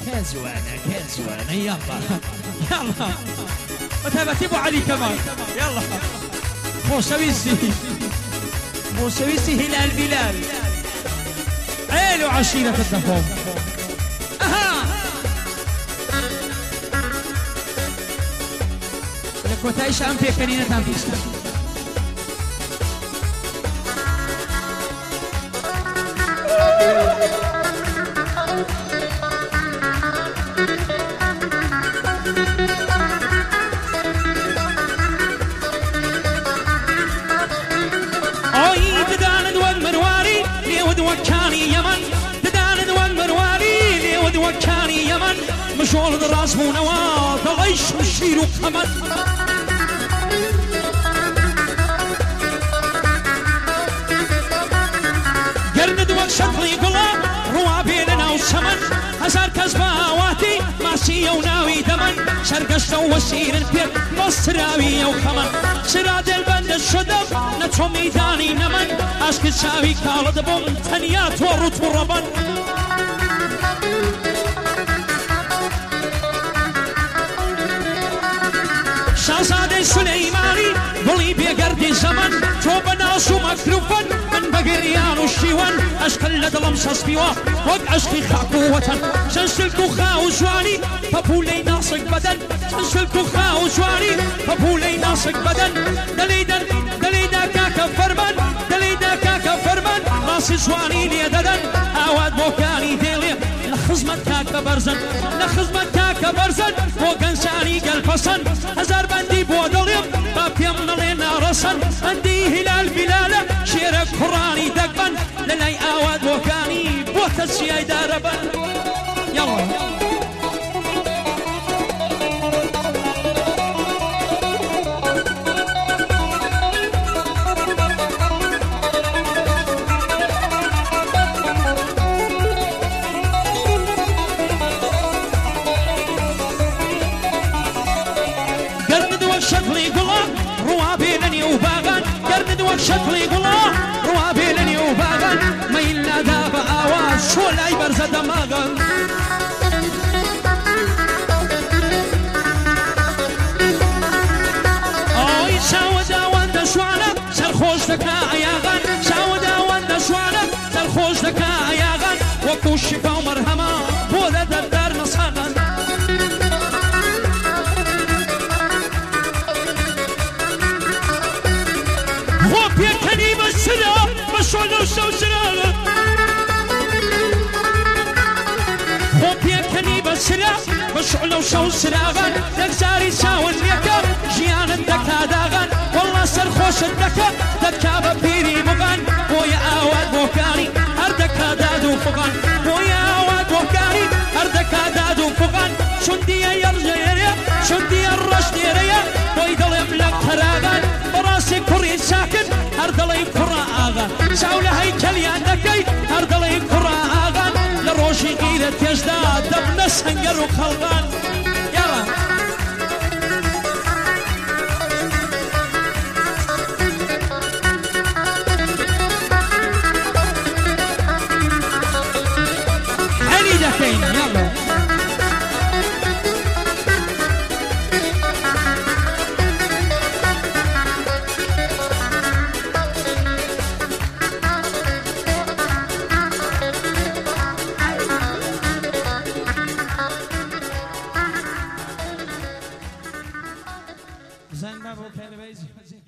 كازوانا يلا يلا وتابعتي ابو علي كمان يلا موسويسي هلال بلال عيل وعشيرة الدفوم اها لك وتعيش ام في كنينة ام في وكاني يمن مشغول الراس مو نواه ضليش مشير وكمن قرند وشطلي قلا روا بيننا وسمن هزار كزباواتي ماسية وناوي دمن شرقشت وسير البيت مصراوي وخمن سراد البند الشدب نتو ميداني نمن اشكت ساوي كالد بوم تنيات ورط وربن شاهزاده سليماني قولي بيقردي زمن تو بناس ومكروفن من بقريان وشيوان اشكال لدلم سسبيوا وق اشكي خاكو وطن سنسلكو خاو زواني فبولي ناسك بدن سنسلكو خاو زواني فبولي ناسك بدن دليدا كاكا فرمان دليدا كاكا فرمان ناس زواني ليددن اواد بوكاني ديلي لخزمت كاكا برزن لخزمت كاكا برزن وقنساني قلبسن هزار بندي بودليم بابيم نلينا رسن عندي هلال بلالة شيرك قراني دقبن للاي اواد بوكاني بوتسياي داربن يلا شكلي قلا روابيلني وباغن قرند وشكلي قلا روابيلني وباغن ما إلا ذاب آواز شو لا يبرز دماغن أوي ساودا وانت شوانا سرخوش دكا عياغن ساودا وانت شوانا سرخوش دكا عياغن وكو الشفا ومرهما بودا دردار نصاغن بيكني بالسرا بشعلو شو سرا هو بيكني بالسرا بشعلو شو سراغن دكزاري ساون ليكا جيان الدكا داغن والله سرخوش الدكا دكا ببيري مغن ويا اواد بوكاني اردكا دادو فغن ويا اواد بوكاني اردكا دادو فغن شندية يرجع يريا شندية الرشد يريا ويدل يملك تراغن براسي كوري ساكن هردلي كرا آغا ساولا هيكلي عندكي هردلي كرا آغا لروشي قيدة يجدا دبنا سنجر وخلغان يلا علي دكين يلا زنبه و کلبه